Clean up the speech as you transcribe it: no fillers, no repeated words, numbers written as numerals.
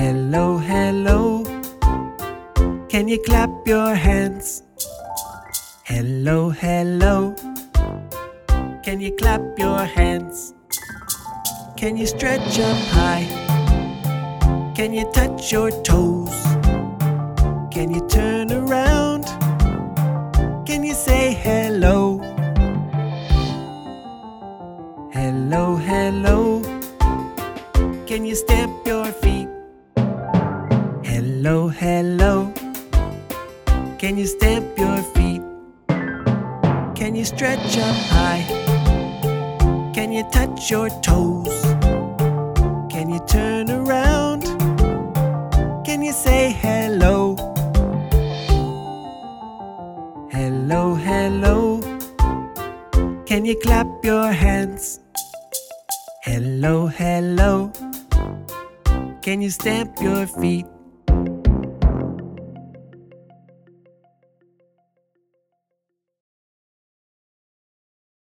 Hello, hello. Can you clap your hands? Hello, hello. Can you clap your hands? Can you stretch up high? Can you touch your toes? Can you turn around? Can you say hello? Hello, hello. Can you stamp your feet? Hello, hello. Can you stamp your feet? Can you stretch up high? Can you touch your toes? Can you turn around? Can you say hello? Hello, hello. Can you clap your hands? Hello, hello. Can you stamp your feet?